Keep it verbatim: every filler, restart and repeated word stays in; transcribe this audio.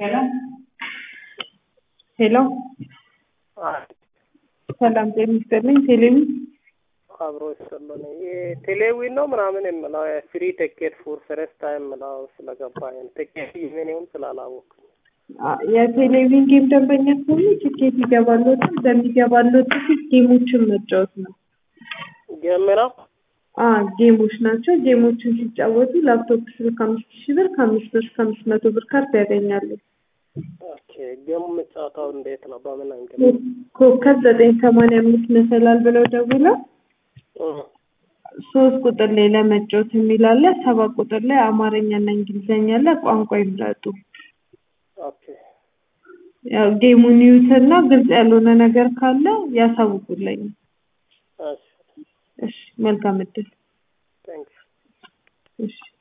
Hello? Hello? ሰላም ጤና ይስጥልኝ ቴሌቪ አብሮ ይሰማል ቴሌቪ ነው ምናምን የምለው ፍሪ ቲኬት ፎር ፈርስት ታይም ነው ስለገባኝ ቲኬት ምን ስላላወቅ የቴሌቪዥን ጌም ደንበኛ ሆኖ ቲኬት ይገባሉት እንደሚገባሉት ጌሞችን መጫወት ነው ጌም ነው አ ጌሞች ናቸው ጌሞችን ሲጫወቱ ላፕቶፕ ስልክ አምስት ሺህ ብር ከአምስት ብር እስከ አምስት መቶ ብር ካርድ ያገኛሉ ኦኬ ጌም መጫወታው እንዴት ነው በምን አንገል ኮከብ ዘጠኝ ሰማንያ አምስት መሰላል ብለው ደውለው ሶስት ቁጥር ላይ ለመጫወት የሚላለ ሰባት ቁጥር ላይ አማርኛና እንግሊዘኛ አለ ቋንቋ ይምረጡ ኦኬ ያው ጌሙን ይዩትና ግልጽ ያልሆነ ነገር ካለ ያሳውቁልኝ እሺ እሺ መልካም እድል ታንክስ እሺ